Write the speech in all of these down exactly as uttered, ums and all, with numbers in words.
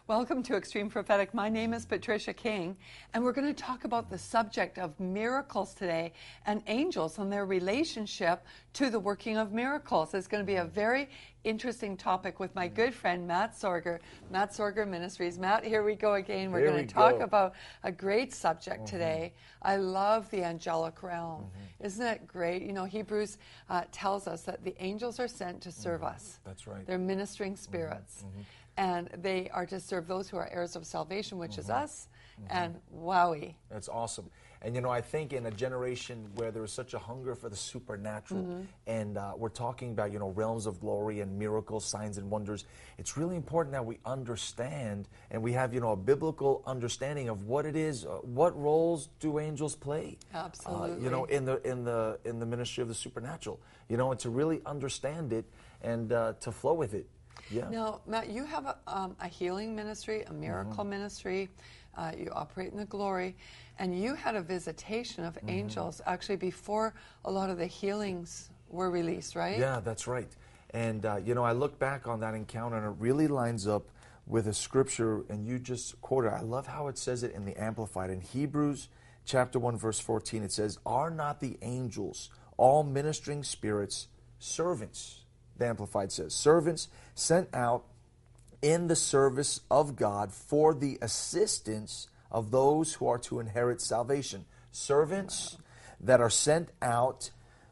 Welcome to Extreme Prophetic. My name is Patricia King, and we're going to talk about the subject of miracles today and angels and their relationship to the working of miracles. It's going to be a very interesting topic with my good friend Matt Sorger, Matt Sorger Ministries. Matt, here we go again. We're Here going we to talk go. about a great subject Mhm. today. I love the angelic realm. Mhm. Isn't it great? You know, Hebrews uh, tells us that the angels are sent to serve Mhm. us. That's right. They're ministering spirits. Mhm. And they are to serve those who are heirs of salvation, which is Mhm. us. Mhm. And wowie. That's awesome. And you know, I think in a generation where there is such a hunger for the supernatural, Mhm. and uh, we're talking about, you know, realms of glory and miracles, signs and wonders, it's really important that we understand and we have, you know, a biblical understanding of what it is. Uh, what roles do angels play? Absolutely. Uh, you know, in the in the in the ministry of the supernatural. You know, and to really understand it and uh, to flow with it. Yeah. Now, Matt, you have a, um, a healing ministry, a miracle Mhm. ministry. Uh, you operate in the glory. And you had a visitation of Mhm. angels actually before a lot of the healings were released, right? Yeah, that's right. And, uh, you know, I look back on that encounter and it really lines up with a scripture, and you just quoted. I love how it says it in the Amplified. In Hebrews chapter one, verse fourteen, it says, "Are not the angels all ministering spirits servants?" The Amplified says, "Servants sent out in the service of God for the assistance of those who are to inherit salvation." Servants that are sent out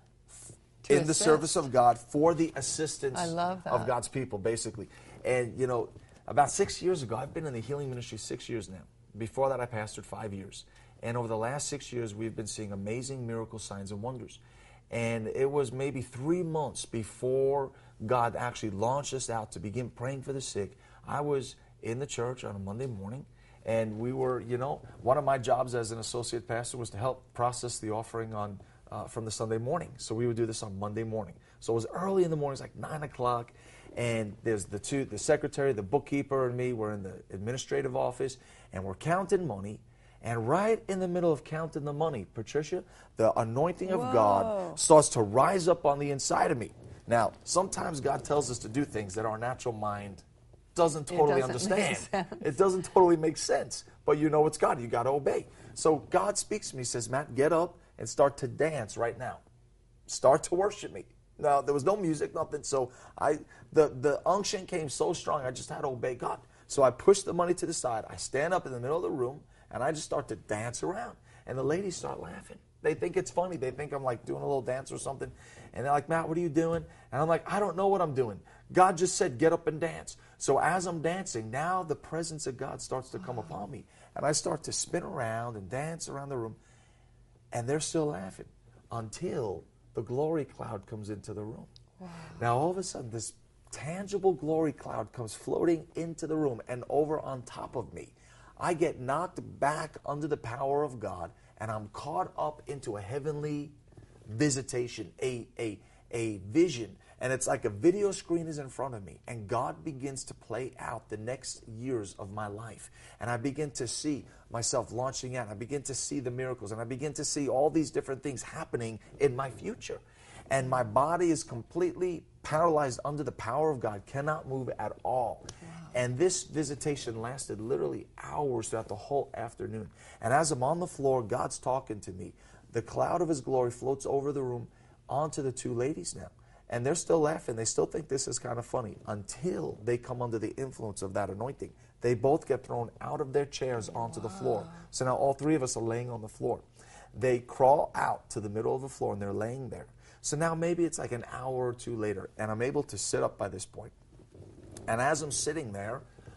To in the assist. service of God for the assistance I love of that. God's people, basically. And, you know, about six years ago, I've been in the healing ministry six years now. Before that, I pastored five years. And over the last six years, we've been seeing amazing miracle signs and wonders. And it was maybe three months before God actually launched us out to begin praying for the sick. I was in the church on a Monday morning, and we were, you know, one of my jobs as an associate pastor was to help process the offering on uh, from the Sunday morning. So we would do this on Monday morning. So it was early in the morning, it's like nine o'clock, and there's the two, the secretary, the bookkeeper, and me. We're in the administrative office, and we're counting money. And right in the middle of counting the money, Patricia, the anointing of Whoa. God starts to rise up on the inside of me. Now, sometimes God tells us to do things that our natural mind doesn't It totally doesn't make understand. sense. It doesn't totally make sense. But you know it's God. You got to obey. So God speaks to me, says, "Matt, get up and start to dance right now. Start to worship me." Now, there was no music, nothing. So I, the, the unction came so strong, I just had to obey God. So I pushed the money to the side. I stand up in the middle of the room, and I just start to dance around. And the ladies start laughing. They think it's funny. They think I'm like doing a little dance or something. And they're like, "Matt, what are you doing?" And I'm like, "I don't know what I'm doing. God just said, get up and dance." So as I'm dancing, now the presence of God starts to come upon me. And I start to spin around and dance around the room. And they're still laughing until the glory cloud comes into the room. Wow. Now all of a sudden, this tangible glory cloud comes floating into the room and over on top of me. I get knocked back under the power of God, and I'm caught up into a heavenly visitation, a, a, a vision. And it's like a video screen is in front of me, and God begins to play out the next years of my life. And I begin to see myself launching out. I begin to see the miracles, and I begin to see all these different things happening in my future. And my body is completely paralyzed under the power of God, cannot move at all. Wow. And this visitation lasted literally hours throughout the whole afternoon. And as I'm on the floor, God's talking to me. The cloud of His glory floats over the room onto the two ladies now. And they're still laughing. They still think this is kind of funny until they come under the influence of that anointing. They both get thrown out of their chairs onto Wow. the floor. So now all three of us are laying on the floor. They crawl out to the middle of the floor, and they're laying there. So now maybe it's like an hour or two later, and I'm able to sit up by this point. And as I'm sitting there,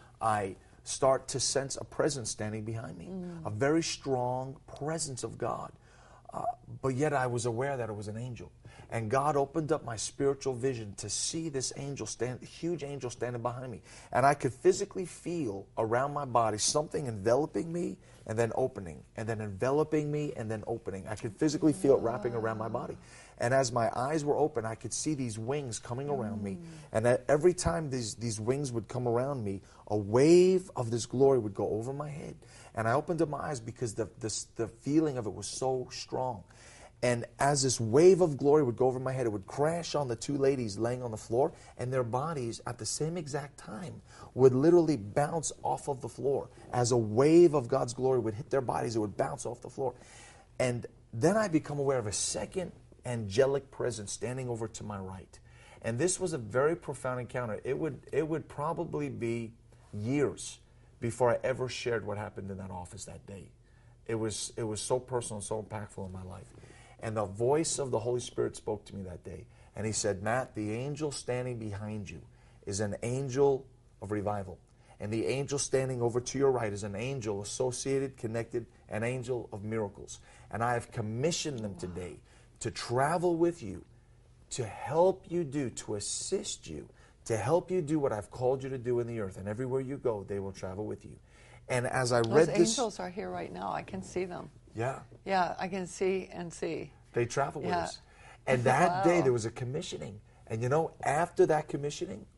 I start to sense a presence standing behind me, Mm. a very strong presence of God. Uh, but yet I was aware that it was an angel. And God opened up my spiritual vision to see this angel, stand, huge angel standing behind me. And I could physically feel around my body something enveloping me and then opening, and then enveloping me and then opening. I could physically feel it wrapping around my body. And as my eyes were open, I could see these wings coming around me. And that every time these, these wings would come around me, a wave of this glory would go over my head. And I opened up my eyes because the, the, the feeling of it was so strong. And as this wave of glory would go over my head, it would crash on the two ladies laying on the floor, and their bodies at the same exact time would literally bounce off of the floor. As a wave of God's glory would hit their bodies, it would bounce off the floor. And then I become aware of a second angelic presence standing over to my right. And this was a very profound encounter. It would, it would probably be years before I ever shared what happened in that office that day. It was, it was so personal and so impactful in my life. And the voice of the Holy Spirit spoke to me that day. And he said, Matt, the angel standing behind you is an angel of revival. And the angel standing over to your right is an angel associated, connected, an angel of miracles. And I have commissioned them today to travel with you, to help you do, to assist you, to help you do what I've called you to do in the earth. And everywhere you go, they will travel with you. And as I read Those this... angels are here right now. I can see them. Yeah. Yeah, I can see and see. They travel with Yeah. us. And that Wow. day there was a commissioning. And you know, after that commissioning,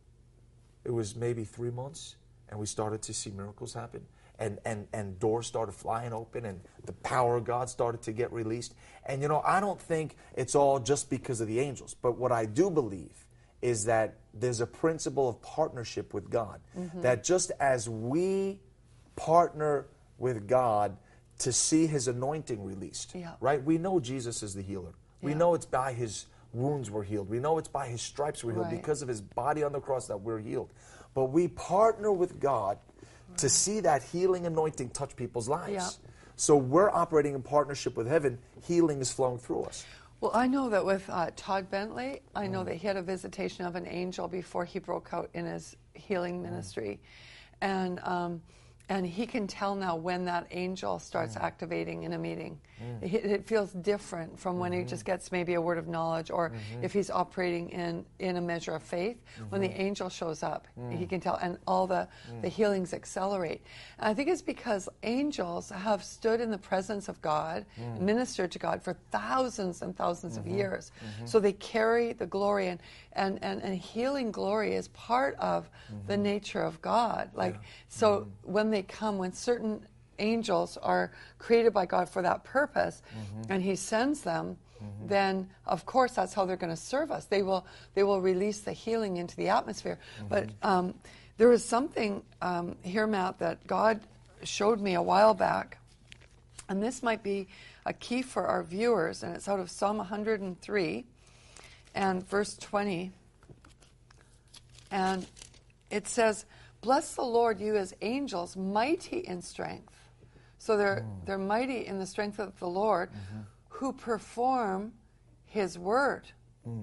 it was maybe three months, and we started to see miracles happen. And, and, and doors started flying open, and the power of God started to get released. And you know, I don't think it's all just because of the angels. But what I do believe is that there's a principle of partnership with God. Mm-hmm. That just as we partner with God to see his anointing released, yeah. right? We know Jesus is the healer. We Yeah. know it's by his wounds we're healed. We know it's by his stripes we're healed, Right. because of his body on the cross that we're healed. But we partner with God right. to see that healing anointing touch people's lives. Yeah. So we're operating in partnership with heaven. Healing is flowing through us. Well, I know that with uh, Todd Bentley, I know mm. that he had a visitation of an angel before he broke out in his healing ministry. Mm. And um, and he can tell now when that angel starts mm. activating in a meeting. Mm. It, it feels different from when mm-hmm. he just gets maybe a word of knowledge, or mm-hmm. if he's operating in, in a measure of faith. Mm-hmm. When the angel shows up, mm. he can tell, and all the, mm. the healings accelerate. And I think it's because angels have stood in the presence of God, mm. ministered to God for thousands and thousands mm-hmm. of years. Mm-hmm. So they carry the glory, and, and, and, and healing glory is part of mm-hmm. the nature of God. Like yeah. So mm-hmm. when they come, when certain angels are created by God for that purpose, mm-hmm. and he sends them, mm-hmm. then of course that's how they're going to serve us. They will they will release the healing into the atmosphere. Mm-hmm. But um, there was something um, here, Matt, that God showed me a while back, and this might be a key for our viewers, and it's out of Psalm one hundred three and verse twenty, and it says, "Bless the Lord, you his angels, mighty in strength." So they're mm. they're mighty in the strength of the Lord, mm-hmm. who perform his word, mm.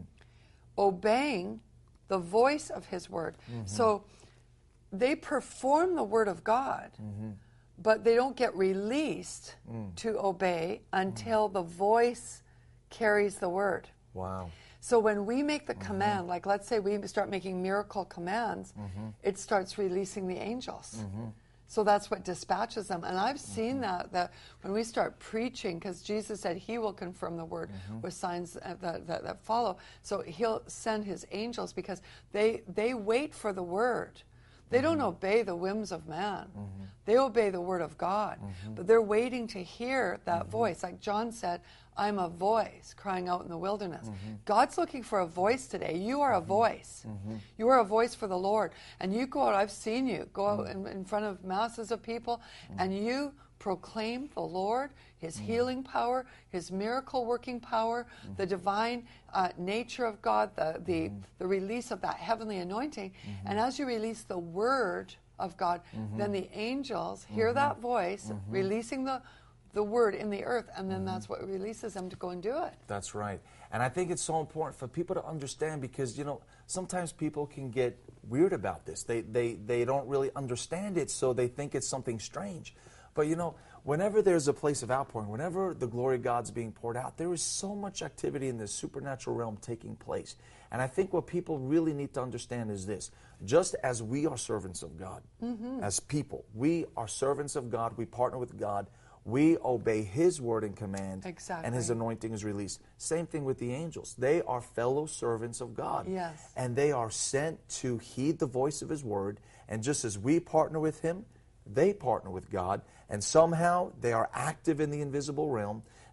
obeying the voice of his word. Mm-hmm. So they perform the word of God, mm-hmm. but they don't get released mm. to obey until mm. the voice carries the word. Wow. So when we make the mm-hmm. command, like let's say we start making miracle commands, mm-hmm. it starts releasing the angels. Mm-hmm. So that's what dispatches them. And I've seen mm-hmm. that, that when we start preaching, because Jesus said he will confirm the word mm-hmm. with signs that, that, that follow. So he'll send his angels because they, they wait for the word. They mm-hmm. don't obey the whims of man. Mm-hmm. They obey the word of God. Mm-hmm. But they're waiting to hear that mm-hmm. voice. Like John said, I'm a voice crying out in the wilderness. Mm-hmm. God's looking for a voice today. You are a mm-hmm. voice. Mm-hmm. You are a voice for the Lord. And you go out, I've seen you, go out mm-hmm. in, in front of masses of people, mm-hmm. and you proclaim the Lord, his mm-hmm. healing power, his miracle working power, mm-hmm. the divine uh, nature of God, the, the, mm-hmm. the release of that heavenly anointing. Mm-hmm. And as you release the word of God, mm-hmm. then the angels hear mm-hmm. that voice, mm-hmm. releasing the the word in the earth, and then mm-hmm. that's what releases them to go and do it. That's right. And I think it's so important for people to understand, because, you know, sometimes people can get weird about this. They, they, they don't really understand it, so they think it's something strange. But, you know, whenever there's a place of outpouring, whenever the glory of God's being poured out, there is so much activity in this supernatural realm taking place. And I think what people really need to understand is this. Just as we are servants of God, mm-hmm. as people, we are servants of God, we partner with God, we obey his word and command, exactly. and his anointing is released. Same thing with the angels. They are fellow servants of God. Yes. And they are sent to heed the voice of his word. And just as we partner with him, they partner with God. And somehow they are active in the invisible realm.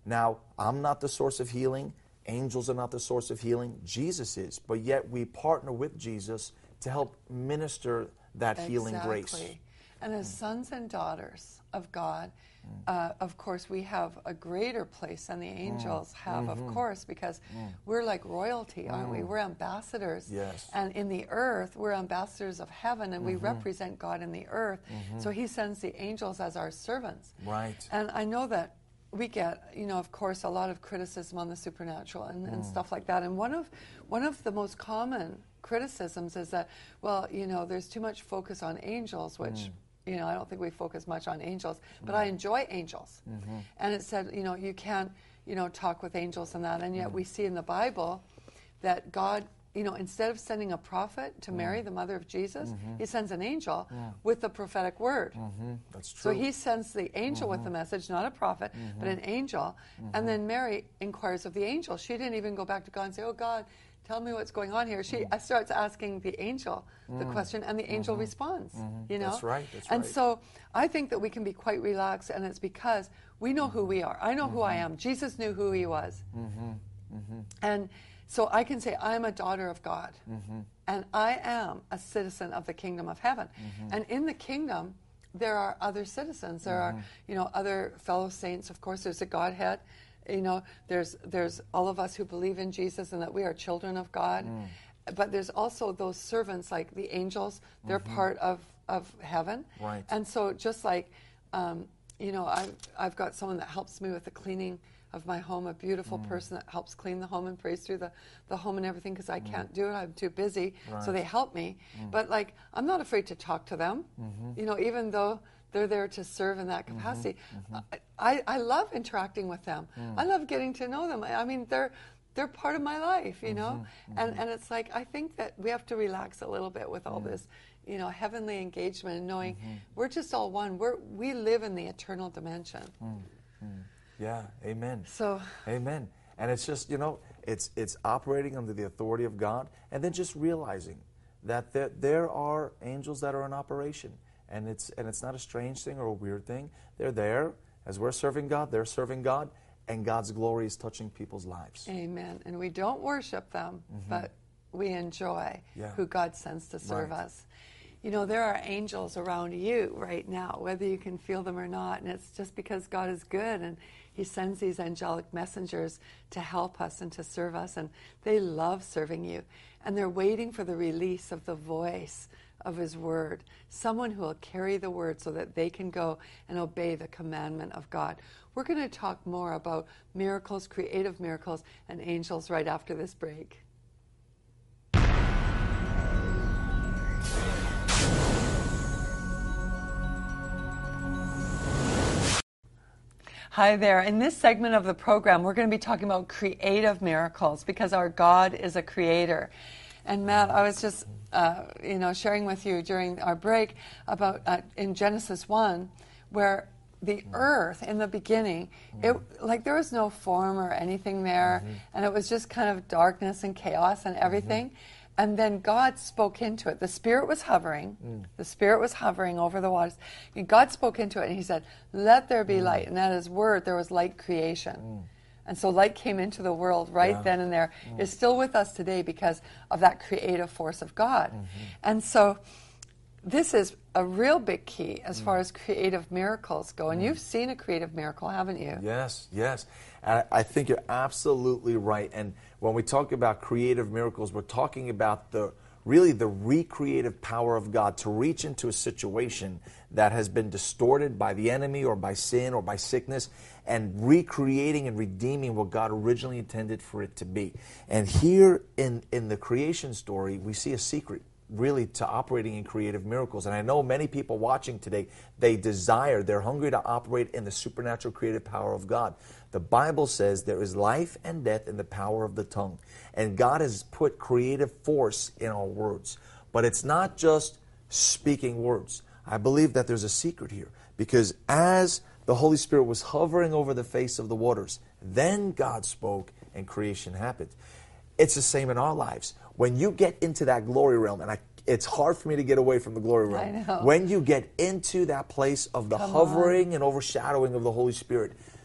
Now, I'm not the source of healing. Angels are not the source of healing. Jesus is. But yet we partner with Jesus to help minister that healing grace. Exactly. And as sons and daughters of God, uh, of course, we have a greater place than the angels have, Mm-hmm. of course, because we're like royalty, aren't we? We're ambassadors. Yes. And in the earth, we're ambassadors of heaven, and we represent God in the earth. So he sends the angels as our servants. Right. And I know that we get, you know, of course, a lot of criticism on the supernatural and, and stuff like that. And one of one of the most common criticisms is that, well, you know, there's too much focus on angels, which, you know, I don't think we focus much on angels, but I enjoy angels. Mm-hmm. And it said, you know, you can't, you know, talk with angels and that. And yet we see in the Bible that God, you know, instead of sending a prophet to Mary, the mother of Jesus, he sends an angel with the prophetic word. Mm-hmm. That's true. So he sends the angel with the message, not a prophet, but an angel. And then Mary inquires of the angel. She didn't even go back to God and say, oh, God, tell me what's going on here. She starts asking the angel the question, and the angel responds. You know, That's right, that's and right. so I think that we can be quite relaxed, and it's because we know who we are. I know who I am. Jesus knew who he was, and so I can say I'm a daughter of God, and I am a citizen of the kingdom of heaven. And in the kingdom, there are other citizens. There are, you know, other fellow saints. Of course, there's a Godhead. You know, there's there's all of us who believe in Jesus and that we are children of God. But there's also those servants like the angels. They're part of, of heaven. Right. And so just like, um, you know, I've, I've got someone that helps me with the cleaning of my home, a beautiful person that helps clean the home and prays through the, the home and everything because I can't do it. I'm too busy. Right. So they help me. But like, I'm not afraid to talk to them, you know, even though they're there to serve in that capacity. I, I love interacting with them. I love getting to know them. I, I mean, they're they're part of my life, you know? And and it's like, I think that we have to relax a little bit with all this, you know, heavenly engagement and knowing we're just all one. We're, we live in the eternal dimension. Yeah, amen. So, Amen. And it's just, you know, it's it's operating under the authority of God, and then just realizing that there, there are angels that are in operation. And it's and it's not a strange thing or a weird thing. They're there. As we're serving God, they're serving God, and God's glory is touching people's lives. amen. And we don't worship them, but we enjoy Yeah. who God sends to serve Right. us. You know, there are angels around you right now, whether you can feel them or not. And it's just because God is good and he sends these angelic messengers to help us and to serve us. And they love serving you. And they're waiting for the release of the voice of his word, someone who will carry the word so that they can go and obey the commandment of God. We're going to talk more about miracles, creative miracles, and angels right after this break. Hi there. In this segment of the program, we're going to be talking about creative miracles because our God is a creator. And Matt, I was just, uh, you know, sharing with you during our break about uh, in Genesis one, where the earth in the beginning, it like there was no form or anything there, and it was just kind of darkness and chaos and everything. And then God spoke into it. The Spirit was hovering. Mm. The Spirit was hovering over the waters. And God spoke into it, and he said, let there be mm. light. And at his word, there was light creation. Mm. And so light came into the world right yeah. then and there. Mm. It's still with us today because of that creative force of God. Mm-hmm. And so this is a real big key as mm. far as creative miracles go. And mm. you've seen a creative miracle, haven't you? Yes, yes. And I think you're absolutely right. And when we talk about creative miracles, we're talking about the really the recreative power of God to reach into a situation that has been distorted by the enemy or by sin or by sickness and recreating and redeeming what God originally intended for it to be. And here in, in the creation story, we see a secret really to operating in creative miracles. And I know many people watching today, they desire, they're hungry to operate in the supernatural creative power of God. The Bible says there is life and death in the power of the tongue. And God has put creative force in our words. But it's not just speaking words. I believe that there's a secret here. Because as the Holy Spirit was hovering over the face of the waters, then God spoke and creation happened. It's the same in our lives. When you get into that glory realm, and I, it's hard for me to get away from the glory realm. I know. When you get into that place of the Come hovering on. and overshadowing of the Holy Spirit,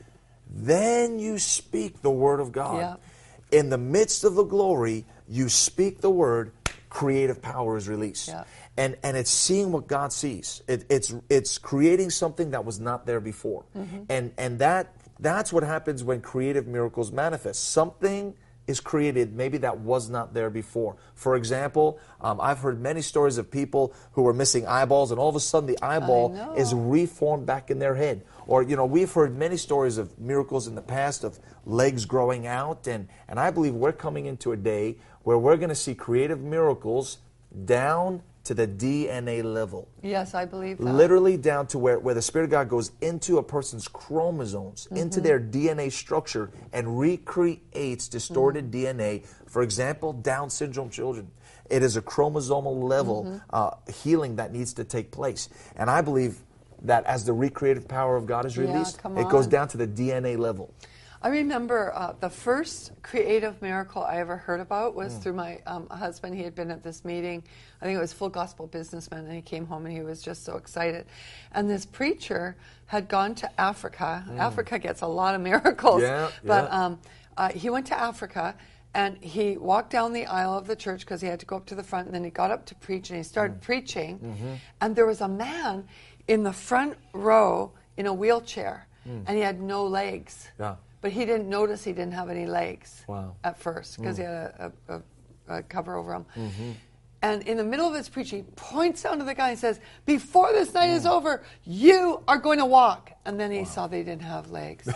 then you speak the word of God. Yeah. In the midst of the glory, you speak the word, creative power is released. Yeah. And and it's seeing what God sees. It, it's it's creating something that was not there before. Mm-hmm. And and that that's what happens when creative miracles manifest. Something is created maybe that was not there before. For example, um, I've heard many stories of people who were missing eyeballs, and all of a sudden the eyeball is reformed back in their head. Or, you know, we've heard many stories of miracles in the past of legs growing out, and, and I believe we're coming into a day where we're going to see creative miracles down to the D N A level. Yes, I believe that. Literally down to where, where the Spirit of God goes into a person's chromosomes, mm-hmm. into their D N A structure, and recreates distorted mm-hmm. D N A. For example, Down syndrome children. It is a chromosomal level mm-hmm. uh, healing that needs to take place. And I believe that as the recreative power of God is released, yeah, it goes down to the D N A level. I remember uh, the first creative miracle I ever heard about was mm. through my um, husband. He had been at this meeting. I think it was Full Gospel Businessman, and he came home and he was just so excited. And this preacher had gone to Africa. Mm. Africa gets a lot of miracles. Yeah, but yeah. Um, uh, he went to Africa, and he walked down the aisle of the church because he had to go up to the front, and then he got up to preach, and he started mm. preaching. Mm-hmm. And there was a man in the front row in a wheelchair, mm. and he had no legs. Yeah. But he didn't notice he didn't have any legs wow. at first because mm. he had a, a, a, a cover over him. Mm-hmm. And in the middle of his preaching, he points down to the guy and says, before this night mm. is over, you are going to walk. And then he wow. saw they didn't have legs.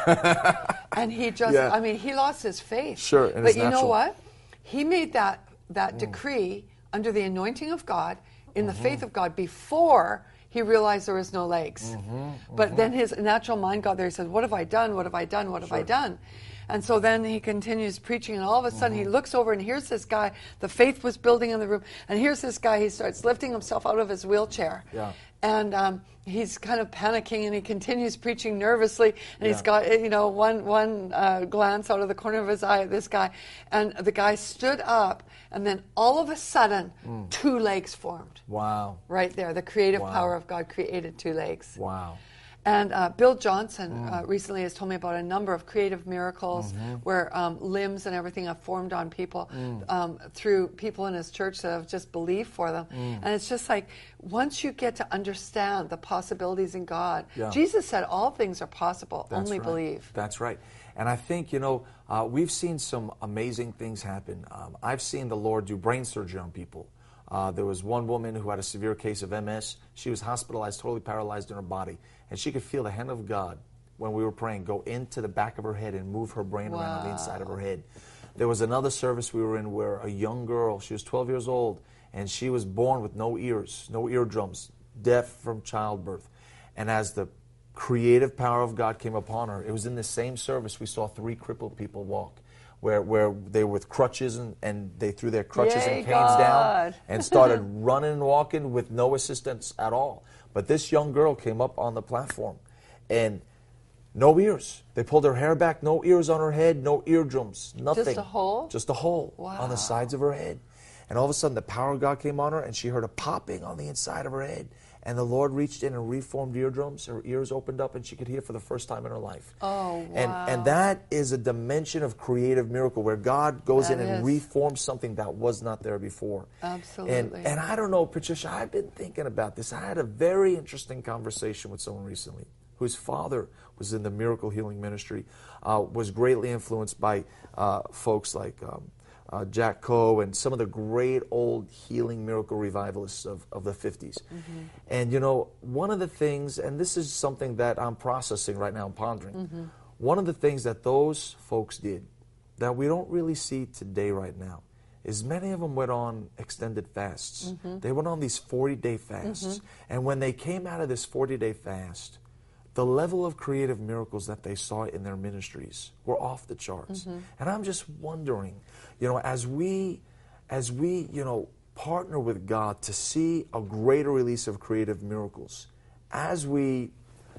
And he just, yeah. I mean, he lost his faith. Sure, and but you natural. know what? He made that, that mm. decree under the anointing of God, in mm-hmm. the faith of God, before he realized there was no legs. Mm-hmm, mm-hmm. But then his natural mind got there. He said, what have I done? What have I done? What have sure. I done? And so then he continues preaching, and all of a sudden mm-hmm. he looks over, and here's this guy. The faith was building in the room. And here's this guy. He starts lifting himself out of his wheelchair. Yeah. And um, he's kind of panicking, and he continues preaching nervously. And yeah. he's got, you know, one, one uh, glance out of the corner of his eye at this guy. And the guy stood up, and then all of a sudden, mm. two legs formed. Wow. Right there. The creative wow. power of God created two legs. Wow. And uh, Bill Johnson mm. uh, recently has told me about a number of creative miracles mm-hmm. where um, limbs and everything have formed on people mm. um, through people in his church that have just believed for them. Mm. And it's just like, once you get to understand the possibilities in God, yeah. Jesus said all things are possible, That's only right. believe. That's right. And I think, you know, uh, we've seen some amazing things happen. Um, I've seen the Lord do brain surgery on people. Uh, there was one woman who had a severe case of M S. She was hospitalized, totally paralyzed in her body. And she could feel the hand of God, when we were praying, go into the back of her head and move her brain wow. around on the inside of her head. There was another service we were in where a young girl, she was twelve years old, and she was born with no ears, no eardrums, deaf from childbirth. And as the creative power of God came upon her, it was in the same service we saw three crippled people walk. Where, where they were with crutches and, and they threw their crutches Yay, and canes God. down and started running and walking with no assistance at all. But this young girl came up on the platform and no ears. They pulled her hair back, no ears on her head, no eardrums, nothing. Just a hole? Just a hole wow. on the sides of her head. And all of a sudden the power of God came on her and she heard a popping on the inside of her head. And the Lord reached in and reformed eardrums. Her ears opened up and she could hear for the first time in her life. Oh, wow. And, and that is a dimension of creative miracle where God goes that in and is. reforms something that was not there before. Absolutely. And, and I don't know, Patricia, I've been thinking about this. I had a very interesting conversation with someone recently whose father was in the miracle healing ministry, uh, was greatly influenced by uh, folks like um, Uh, Jack Coe and some of the great old healing miracle revivalists of, of the fifties. Mm-hmm. And, you know, one of the things, and this is something that I'm processing right now, I'm pondering, mm-hmm. one of the things that those folks did that we don't really see today right now is many of them went on extended fasts. Mm-hmm. They went on these forty-day fasts. Mm-hmm. And when they came out of this forty-day fast, the level of creative miracles that they saw in their ministries were off the charts. Mm-hmm. And I'm just wondering, you know, as we, as we, you know, partner with God to see a greater release of creative miracles, as we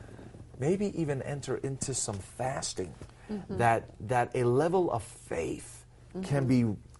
maybe even enter into some fasting, mm-hmm. that that a level of faith mm-hmm. can be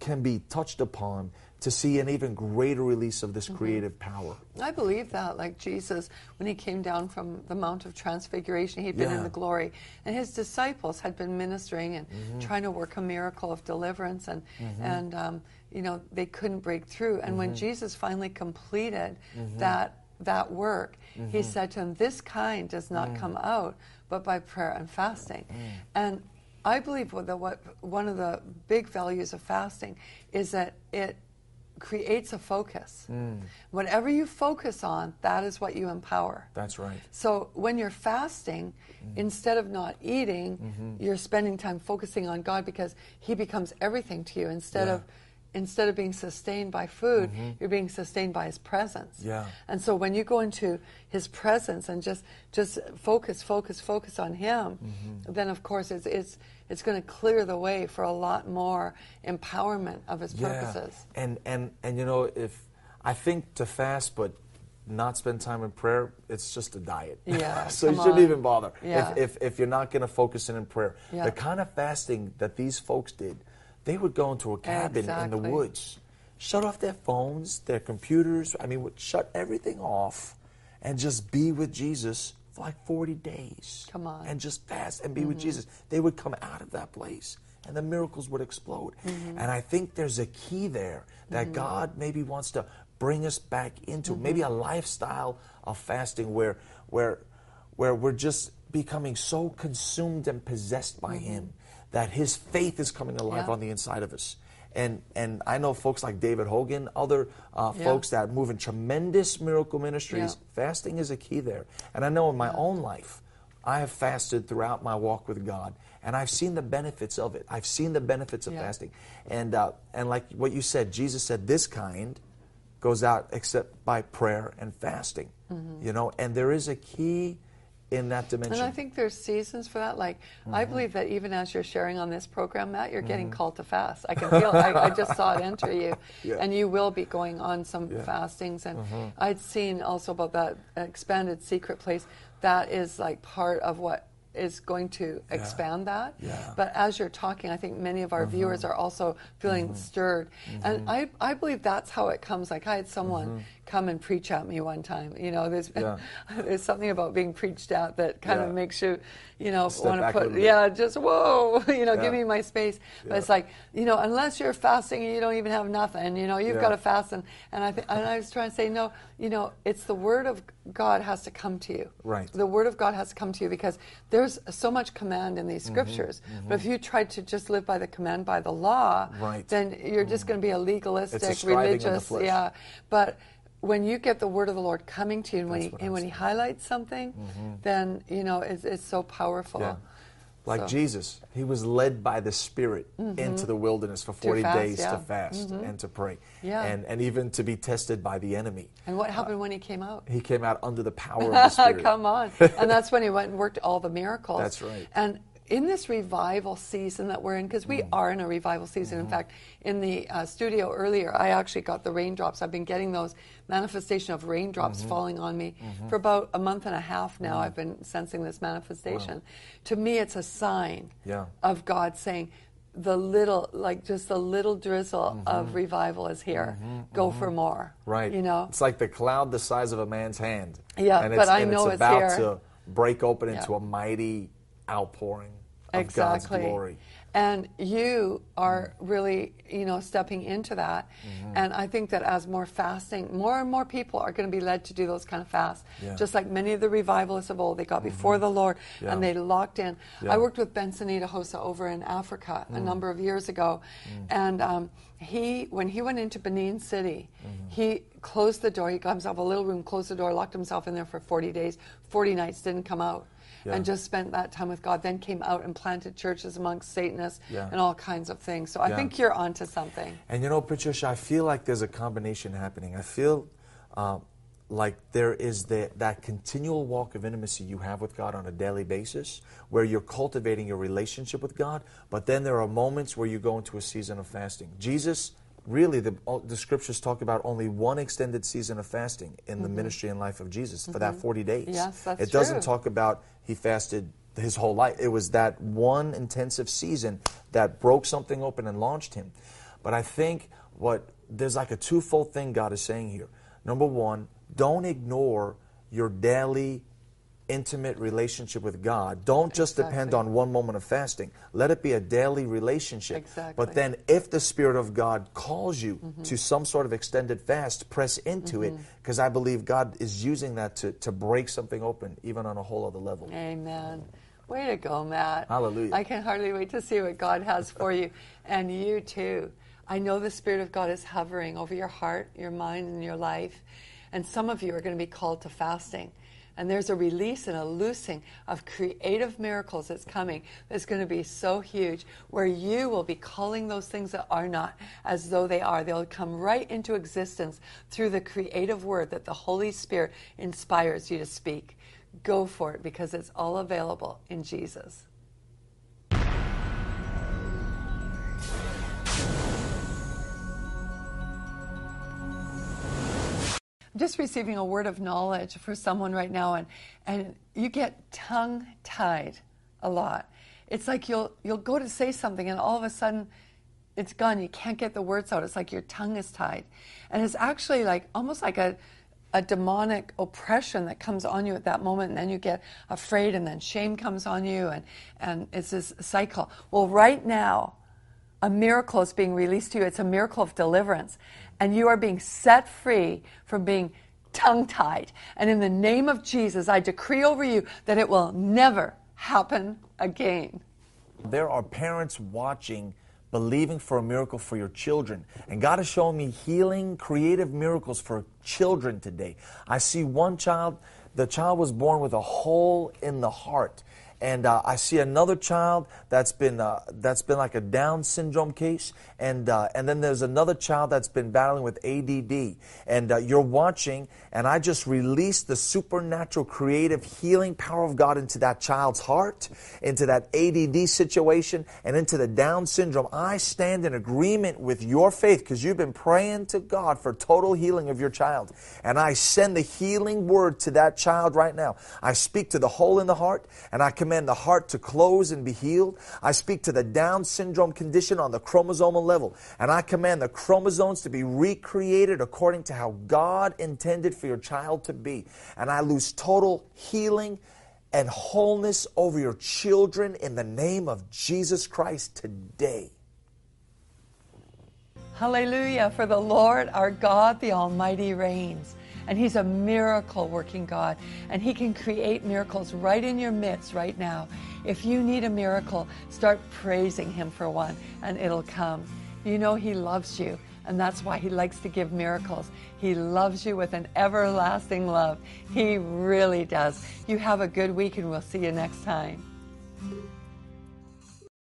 can be touched upon to see an even greater release of this mm-hmm. creative power. I believe that, like Jesus, when he came down from the Mount of Transfiguration, he'd been Yeah. in the glory, and his disciples had been ministering and Mm-hmm. trying to work a miracle of deliverance, and Mm-hmm. and um, you know, they couldn't break through. And when Jesus finally completed Mm-hmm. that that work, he said to them, "This kind does not Mm. come out but by prayer and fasting." And I believe what the, what one of the big values of fasting is that it creates a focus. Mm. Whatever you focus on, that is what you empower. That's right. So when you're fasting, Mm. instead of not eating, Mm-hmm. you're spending time focusing on God, because he becomes everything to you. Instead Yeah. of instead of being sustained by food, Mm-hmm. you're being sustained by his presence. Yeah. And so when you go into his presence and just just focus, focus, focus on him, Mm-hmm. then of course it's it's it's going to clear the way for a lot more empowerment of his purposes. Yeah. And, and, and you know, if I think to fast but not spend time in prayer, it's just a diet. Yeah, so you come shouldn't on. even bother Yeah. if, if, if you're not going to focus in in prayer. Yeah. The kind of fasting that these folks did, they would go into a cabin in the Exactly. woods, shut off their phones, their computers, I mean, would shut everything off and just be with Jesus for like forty days. Come on. And just fast and be with Jesus. They would come out of that place and the miracles would explode. Mm-hmm. And I think there's a key there that God maybe wants to bring us back into, maybe a lifestyle of fasting where where where we're just becoming so consumed and possessed by him that his faith is coming alive Yeah. on the inside of us. And and I know folks like David Hogan, other uh, Yeah. folks that move in tremendous miracle ministries. Yeah. Fasting is a key there. And I know in my own life, I have fasted throughout my walk with God, and I've seen the benefits of it. I've seen the benefits of Yeah. fasting. And uh, and like what you said, Jesus said, this kind goes out except by prayer and fasting. Mm-hmm. You know, and there is a key in that dimension. And I think there's seasons for that. Like, Mm-hmm. I believe that even as you're sharing on this program, Matt, you're getting called to fast. I can feel it. I, I just saw it enter you. Yeah. And you will be going on some Yeah. fastings. And I'd seen also about that expanded secret place. That is like part of what is going to expand that. Yeah. But as you're talking, I think many of our viewers are also feeling stirred. And I, I believe that's how it comes. Like, I had someone come and preach at me one time. You know, there's Yeah. there's something about being preached at that kind Yeah. of makes you, you know, Step want to back a put, little bit. yeah, just whoa, you know, Yeah. give me my space. But Yeah. it's like, you know, unless you're fasting and you don't even have nothing, you know, you've Yeah. got to fast. And, and I th- and I was trying to say, no, you know, it's the word of God has to come to you. Right. The word of God has to come to you, because there's so much command in these scriptures. But if you try to just live by the command, by the law, Right. then you're just going to be a legalistic, It's a striving of the religious, flesh. yeah. But when you get the word of the Lord coming to you, and when, That's he, what and I'm when he saying. highlights something, then, you know, it's, it's so powerful. Yeah. Like So- Jesus, he was led by the Spirit into the wilderness for forty fast, days yeah. to fast and to pray. Yeah. And, and even to be tested by the enemy. And what happened when he came out? He came out under the power of the Spirit. Come on. And that's when he went and worked all the miracles. That's right. And in this revival season that we're in, because we are in a revival season. Mm-hmm. In fact, in the uh, studio earlier, I actually got the raindrops. I've been getting those manifestation of raindrops Mm-hmm. falling on me for about a month and a half now. I've been sensing this manifestation. To me, it's a sign Yeah. of God saying, the little, like just the little drizzle of revival is here. Go for more. Right. You know? It's like the cloud the size of a man's hand. Yeah, and but it's, I and know it's it's about here. to break open into Yeah. a mighty outpouring of Exactly. God's glory. And you are really, you know, stepping into that. Mm-hmm. And I think that as more fasting, more and more people are going to be led to do those kind of fasts. Yeah. Just like many of the revivalists of old, they got before the Lord Yeah. and they locked in. Yeah. I worked with Benson Idahosa over in Africa a number of years ago. And um, he, when he went into Benin City, he closed the door. He got himself a little room, closed the door, locked himself in there for forty days, forty nights, didn't come out. Yeah. And just spent that time with God, then came out and planted churches amongst Satanists Yeah. and all kinds of things. So I Yeah. think you're onto something. And you know, Patricia, I feel like there's a combination happening. I feel uh, like there is the, that continual walk of intimacy you have with God on a daily basis, where you're cultivating your relationship with God, but then there are moments where you go into a season of fasting. Jesus, really, the, the scriptures talk about only one extended season of fasting in the ministry and life of Jesus for that forty days. Yes, that's It doesn't true. talk about he fasted his whole life. It was that one intensive season that broke something open and launched him. But I think what there's like a twofold thing God is saying here. Number one, don't ignore your daily intimate relationship with God. Don't just Exactly. depend on one moment of fasting. Let it be a daily relationship. Exactly. But then if the Spirit of God calls you mm-hmm. to some sort of extended fast, press into mm-hmm. it, because I believe God is using that to, to break something open, even on a whole other level. Amen. Way to go, Matt. Hallelujah. I can hardly wait to see what God has for you. And you too. I know the Spirit of God is hovering over your heart, your mind, and your life. And some of you are going to be called to fasting. And there's a release and a loosing of creative miracles that's coming that's going to be so huge, where you will be calling those things that are not as though they are. They'll come right into existence through the creative word that the Holy Spirit inspires you to speak. Go for it, because it's all available in Jesus. I'm just receiving a word of knowledge for someone right now, and, and you get tongue-tied a lot. It's like you'll you'll go to say something, and all of a sudden it's gone. You can't get the words out. It's like your tongue is tied. And it's actually like almost like a, a demonic oppression that comes on you at that moment, and then you get afraid, and then shame comes on you, and, and it's this cycle. Well, right now, a miracle is being released to you. It's a miracle of deliverance. And you are being set free from being tongue-tied. And in the name of Jesus, I decree over you that it will never happen again. There are parents watching, believing for a miracle for your children. And God is showing me healing, creative miracles for children today. I see one child, the child was born with a hole in the heart. And uh, I see another child that's been uh, that's been like a Down syndrome case, and uh, and then there's another child that's been battling with A D D. And uh, you're watching, and I just released the supernatural, creative, healing power of God into that child's heart, into that A D D situation, and into the Down syndrome. I stand in agreement with your faith, because you've been praying to God for total healing of your child. And I send the healing word to that child right now. I speak to the hole in the heart, and I command the heart to close and be healed. I speak to the Down syndrome condition on the chromosomal level, and I command the chromosomes to be recreated according to how God intended for your child to be. And I lose total healing and wholeness over your children in the name of Jesus Christ today. Hallelujah, for the Lord our God, the Almighty, reigns. And He's a miracle-working God. And He can create miracles right in your midst right now. If you need a miracle, start praising Him for one, and it'll come. You know He loves you, and that's why He likes to give miracles. He loves you with an everlasting love. He really does. You have a good week, and we'll see you next time.